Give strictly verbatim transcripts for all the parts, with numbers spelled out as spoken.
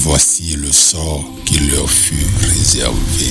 voici le sort qui leur fut réservé.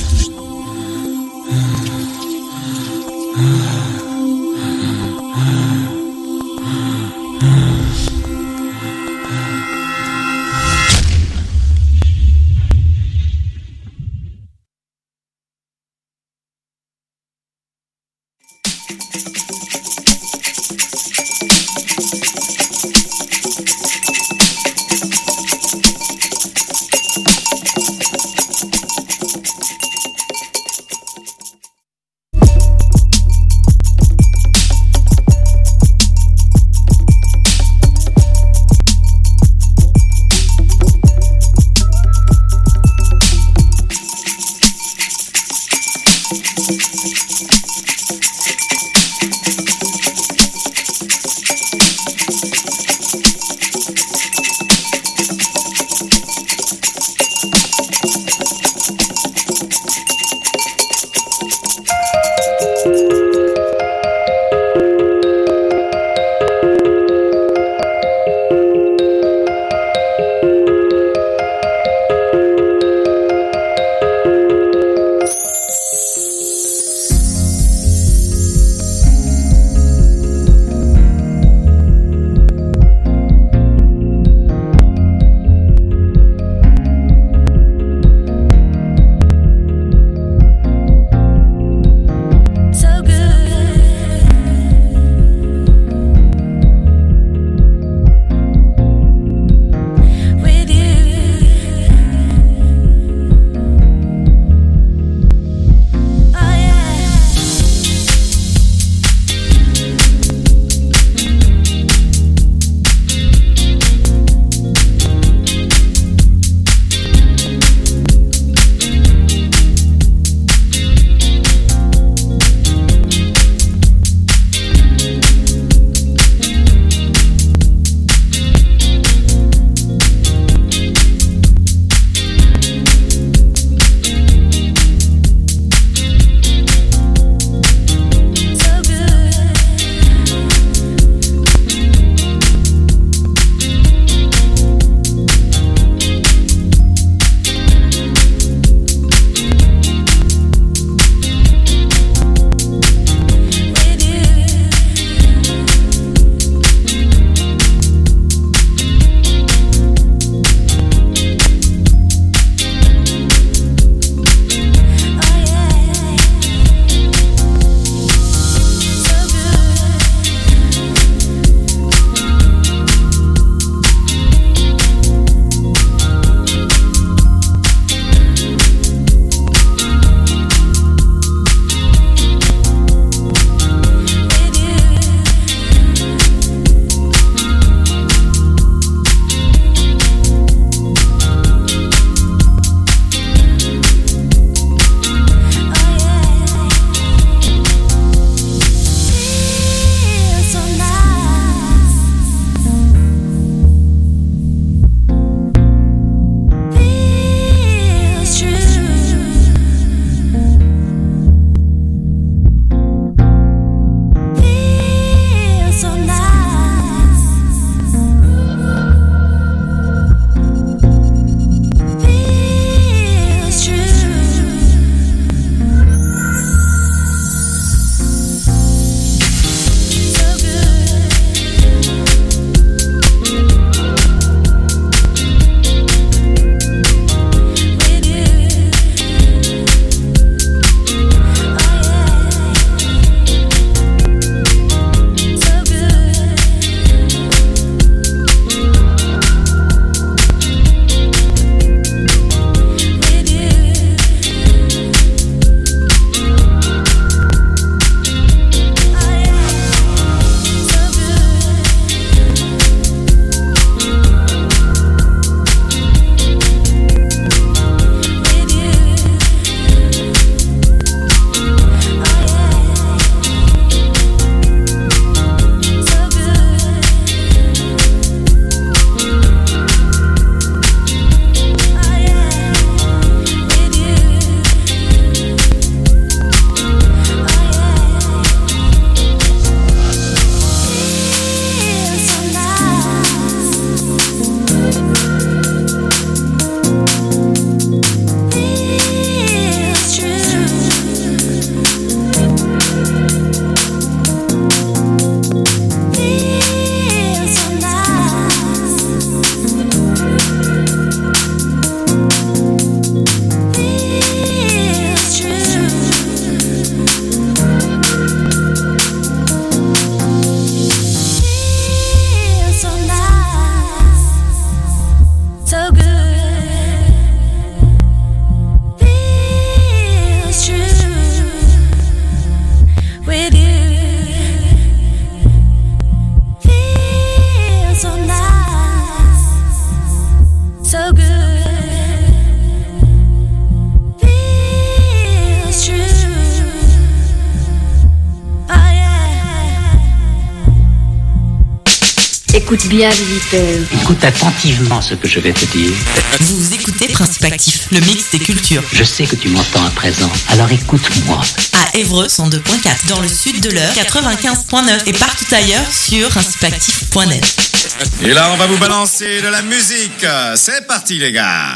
Écoute bien, visiteur. Écoute attentivement ce que je vais te dire. Vous écoutez Principe Actif, le mix des cultures. Je sais que tu m'entends à présent, alors écoute-moi. À Évreux, cent deux point quatre, dans le sud de l'Eure, quatre-vingt-quinze point neuf et partout ailleurs sur principe actif point net. Et là, on va vous balancer de la musique. C'est parti, les gars.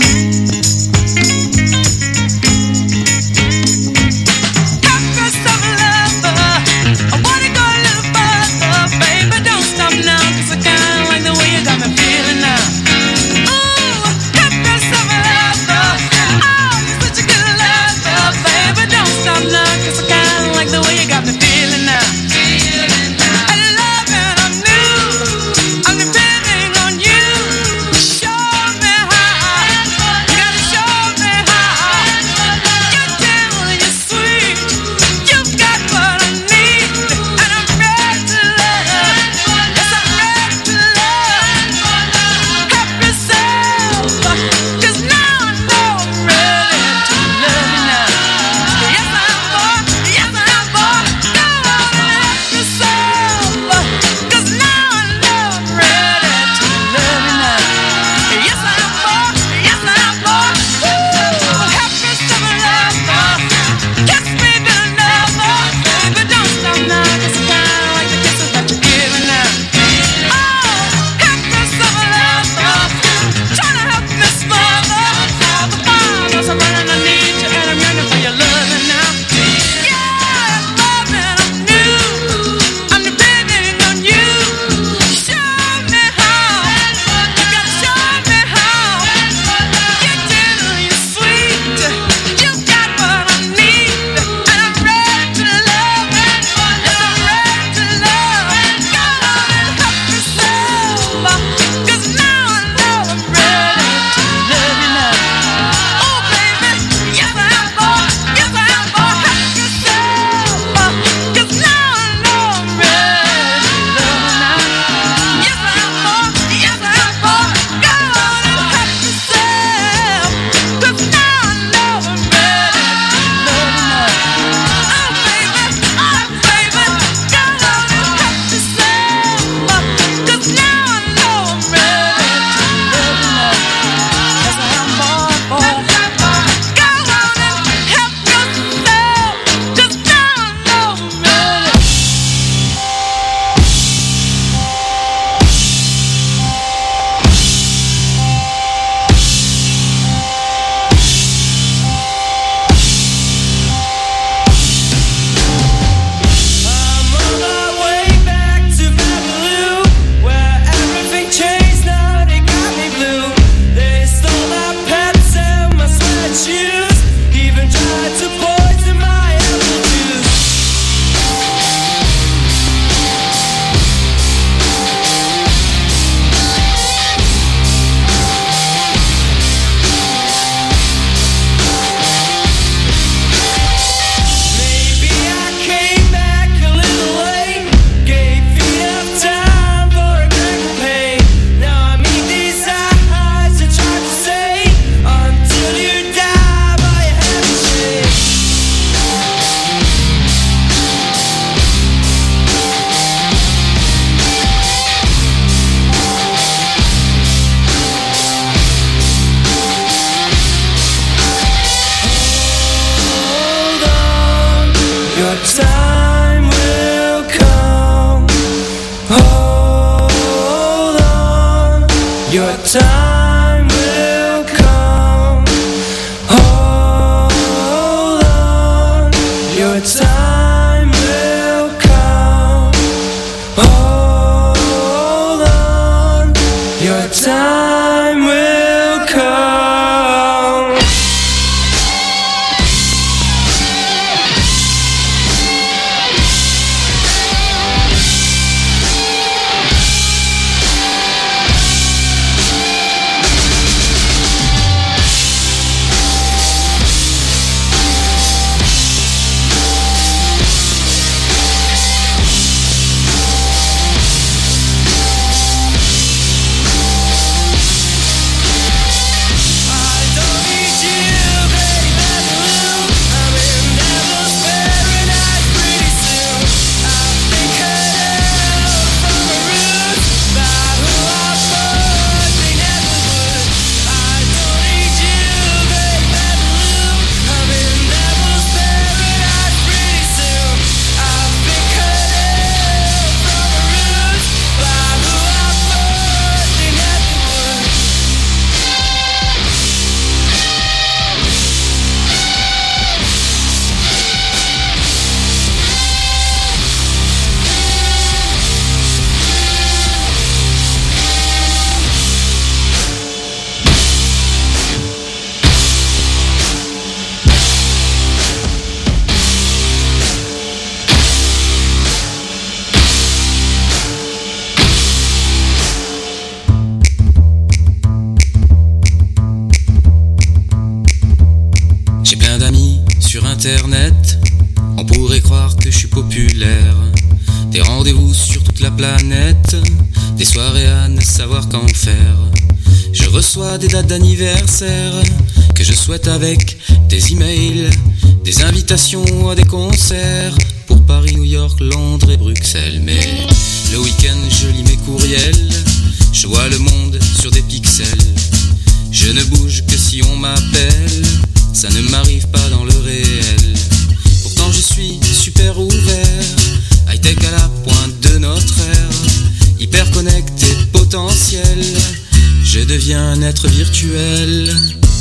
internet, on pourrait croire que je suis populaire. Des rendez-vous sur toute la planète, des soirées à ne savoir qu'en faire. Je reçois des dates d'anniversaire que je souhaite avec des emails, des invitations à des concerts pour Paris, New York, Londres et Bruxelles. Mais le week-end je lis mes courriels, je vois le monde sur des pixels. Je ne bouge que si on m'appelle, ça ne m'arrive pas dans le réel. Pourtant je suis super ouvert, high-tech à la pointe de notre ère, hyper connecté, potentiel. Je deviens un être virtuel.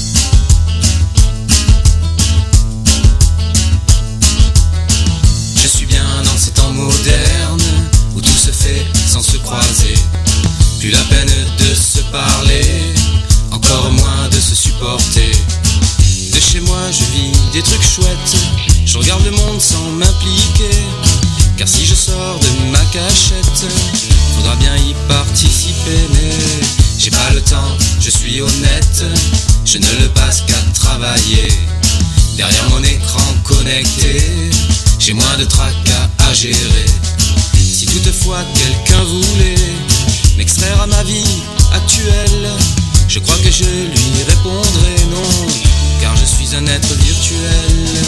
Je suis bien dans ces temps modernes où tout se fait sans se croiser. Plus la peine de se parler, encore moins de se supporter. De chez moi je vis des trucs chouettes, je regarde le monde sans m'impliquer. Car si je sors de ma cachette, faudra bien y participer. Mais j'ai pas le temps, je suis honnête, je ne le passe qu'à travailler. Derrière mon écran connecté, j'ai moins de tracas à gérer. Si toutefois quelqu'un voulait m'extraire à ma vie actuelle, je crois que je lui répondrai non, car je suis un être virtuel.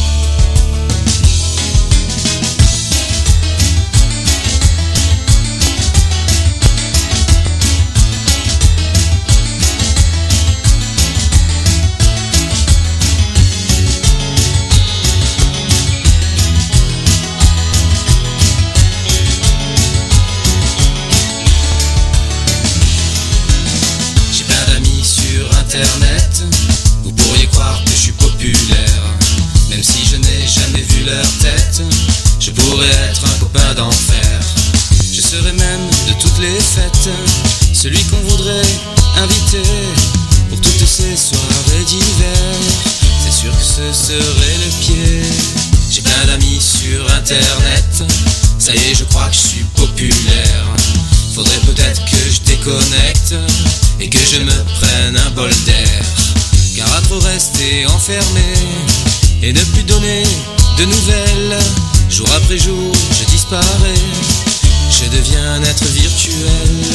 Internet, vous pourriez croire que je suis populaire. Même si je n'ai jamais vu leur tête, je pourrais être un copain d'enfer. Je serais même de toutes les fêtes celui qu'on voudrait inviter pour toutes ces soirées d'hiver. C'est sûr que ce serait le pied. J'ai plein d'amis sur internet, ça y est je crois que je suis populaire. Faudrait peut-être que je déconnecte et que je me prenne un bol d'air. Car à trop rester enfermé et ne plus donner de nouvelles, jour après jour je disparais, je deviens un être virtuel.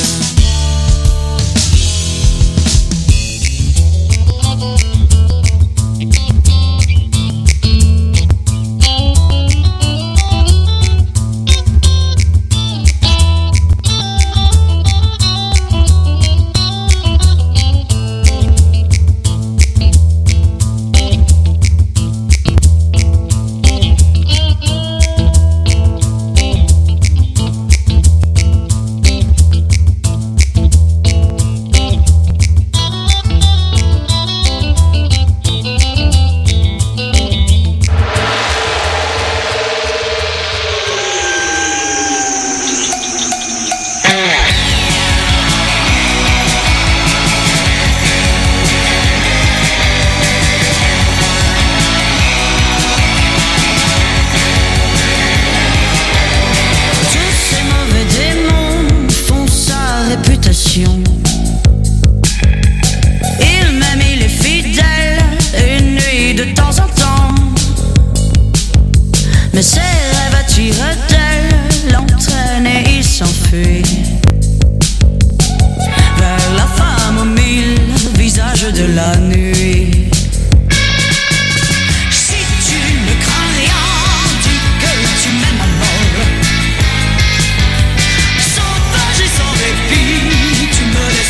Tu me laisses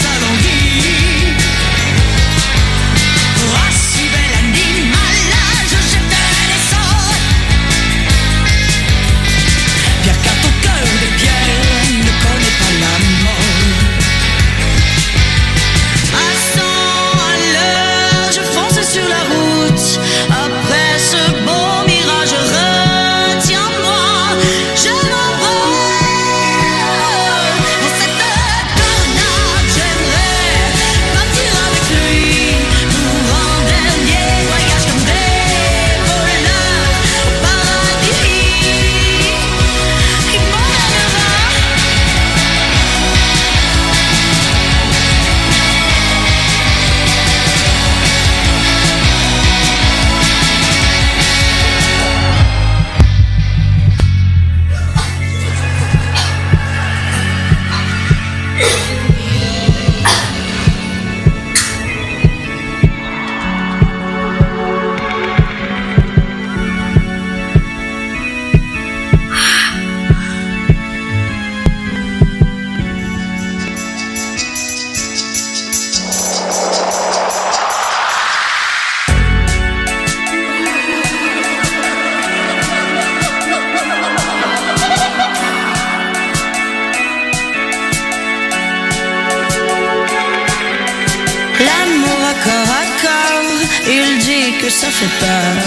que ça fait peur.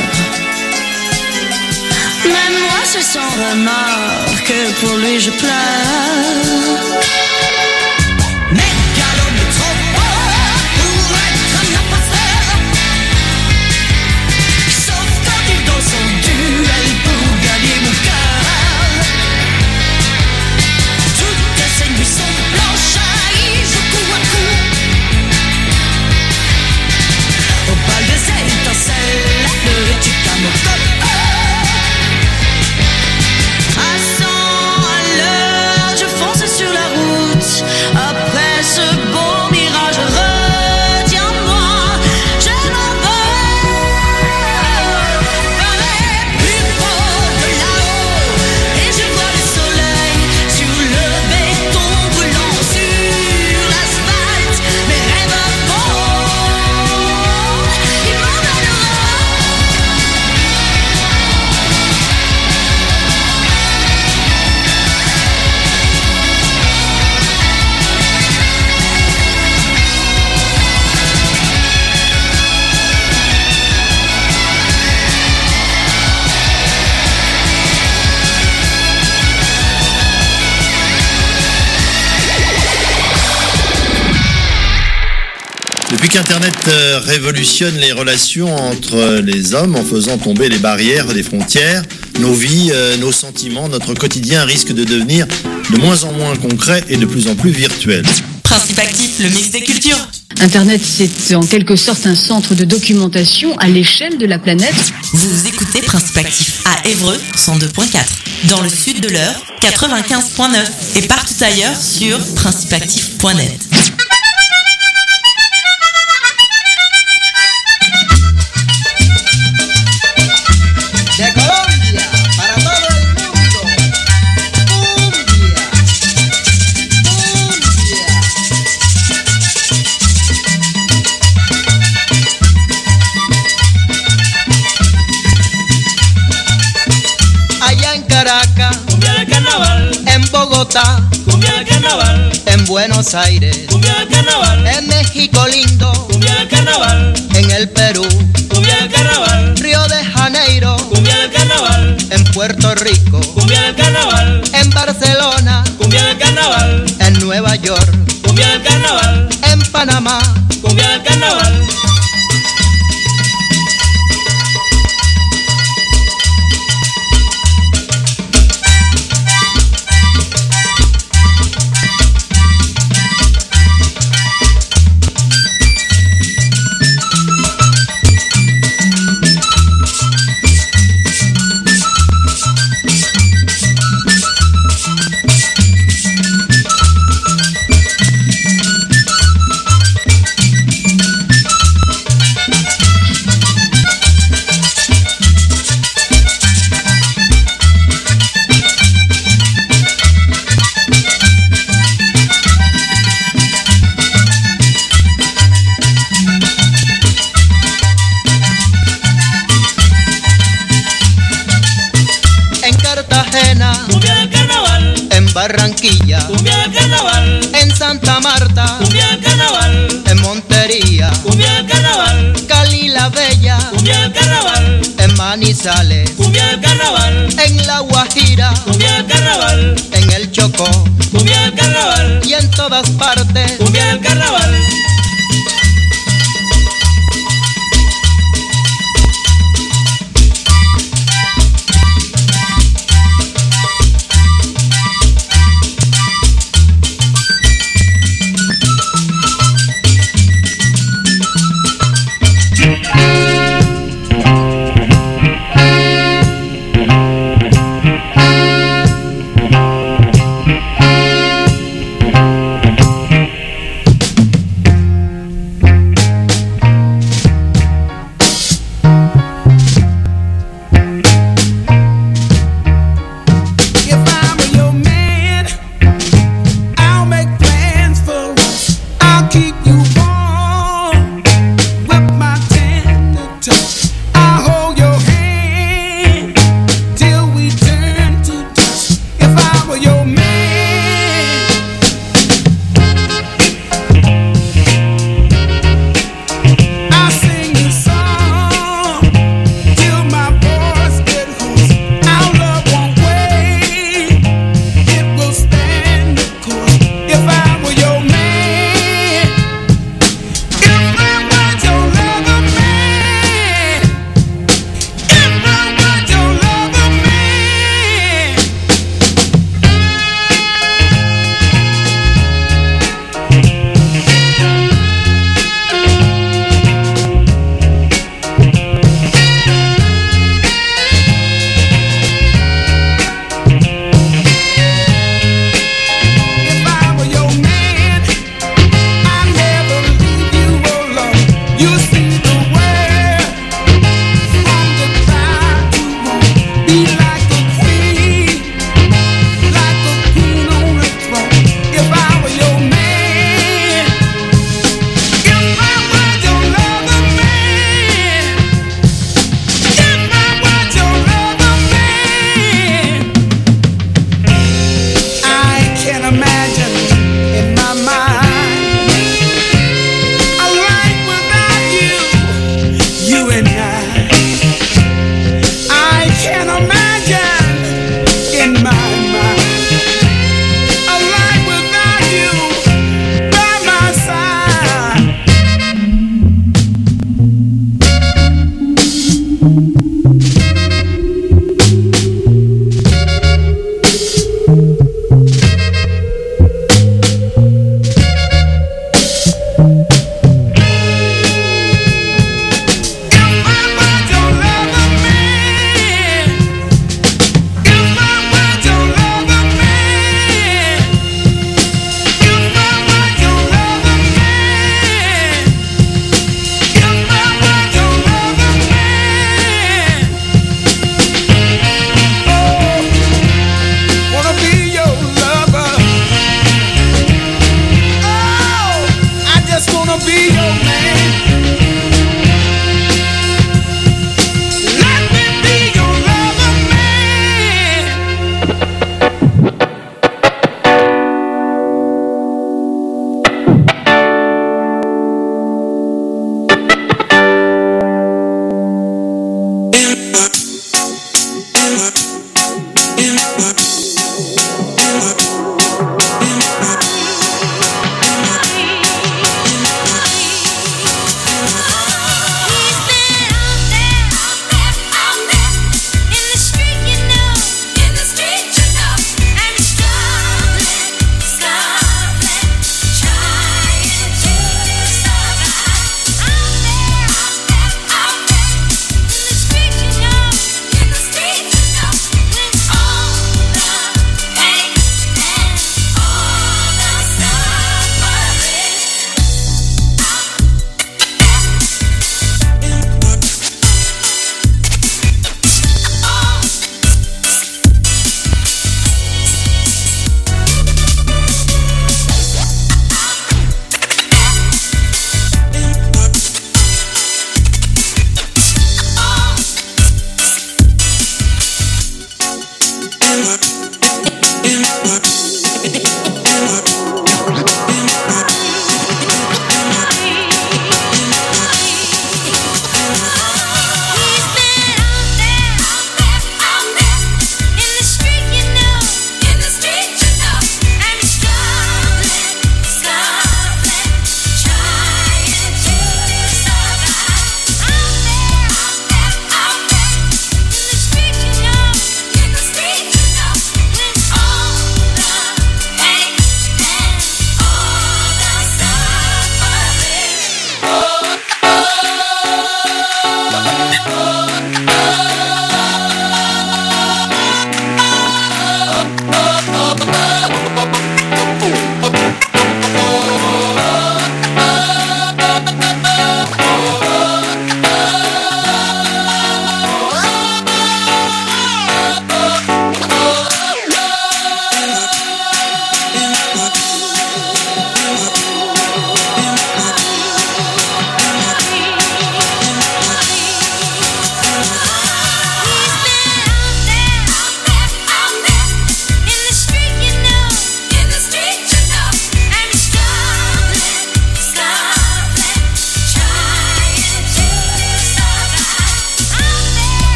Même moi c'est sans remords que pour lui je pleure. Mégalo trop fort pour être un imposteur. Sauf quand il danse son duel pour gagner mon cœur. Toutes ces nuits sont blanches, il joue coup à coup. Au bal des étincelles, le Chicamauco. À cent à l'heure, je fonce sur la route. Après ce beau mirage, retiens-moi, je m'en vais. Paraît plus beau de là-haut, et je vois le soleil sur le béton brûlant sur l'asphalte. Mes rêves volent, ils m'emmèneront. Depuis qu'Internet euh, révolutionne les relations entre les hommes en faisant tomber les barrières des frontières, nos vies, euh, nos sentiments, notre quotidien risque de devenir de moins en moins concret et de plus en plus virtuel. Principe actif, le mix des cultures. Internet, c'est en quelque sorte un centre de documentation à l'échelle de la planète. Vous écoutez Principe actif à Évreux cent deux point quatre, dans le sud de l'Eure quatre-vingt-quinze point neuf et partout ailleurs sur principe actif point net. De Colombia para todo el mundo. Cumbia, cumbia. Allá en Caracas, cumbia del carnaval. En Bogotá, cumbia del carnaval. En Buenos Aires, cumbia del carnaval. En México lindo, cumbia del carnaval. En el Perú, cumbia del carnaval. Río de Janeiro, cumbia del carnaval. En Puerto Rico, cumbia del carnaval. En Barcelona, cumbia del carnaval. En Nueva York, cumbia del carnaval. En Panamá, cumbia del carnaval. Barranquilla, cumbia del carnaval. En Santa Marta, cumbia del carnaval. En Montería, cumbia del carnaval. Cali la Bella, cumbia del carnaval. En Manizales, cumbia del carnaval. En La Guajira, cumbia del carnaval. En el Chocó, cumbia del carnaval. Y en todas partes, cumbia del carnaval.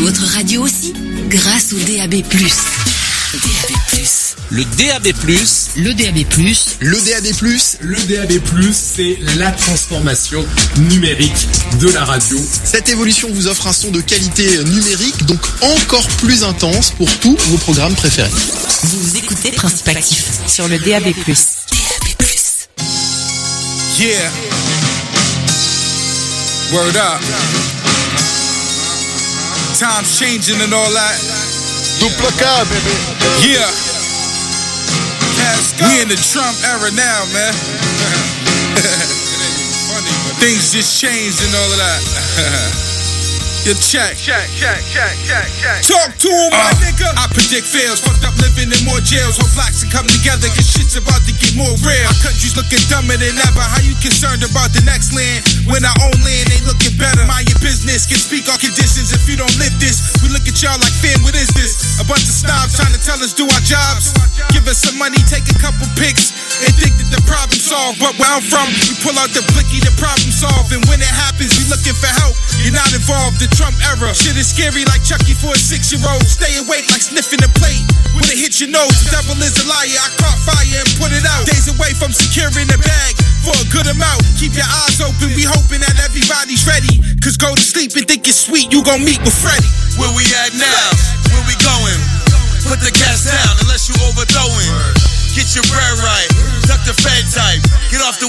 votre radio aussi, grâce au D A B plus. D A B plus. Le D A B plus. Le D A B plus. Le D A B plus. Le D A B plus, c'est la transformation numérique de la radio. Cette évolution vous offre un son de qualité numérique, donc encore plus intense pour tous vos programmes préférés. Vous écoutez Principe Actif sur le D A B plus. D A B plus. Yeah. Word up. Time's changing and all that. Dupla K, baby. Yeah. We in the Trump era now, man. Things just changed and all of that. Your check. Check, check, check, check, check. Talk to him, my uh, nigga. I predict fails. Fucked up living in more jails. Hope blacks can come together, cause shit's about to get more real. Our country's looking dumber than ever. How you concerned about the next land when our own land ain't looking better? Mind your business. Can speak on conditions if you don't live this. We look at y'all like, fam, what is this? A bunch of snobs trying to tell us do our jobs. Give us some money, take a couple pics, and think that the problem solved. But where I'm from, we pull out the blicky, the problem solved. And when it happens, we looking for help. You're not involved. The Trump era. Shit is scary like Chucky for a six-year-old. Stay awake like sniffing a plate. When it hits your nose, the devil is a liar. I caught fire and put it out. Days away from securing the bag for a good amount. Keep your eyes open. We hoping that everybody's ready. Cause go to sleep and think it's sweet. You gon' meet with Freddy. Where we at now? Where we going? Put the gas down unless you overthrowing. Get your bread right. Duck the Fed type. Get off the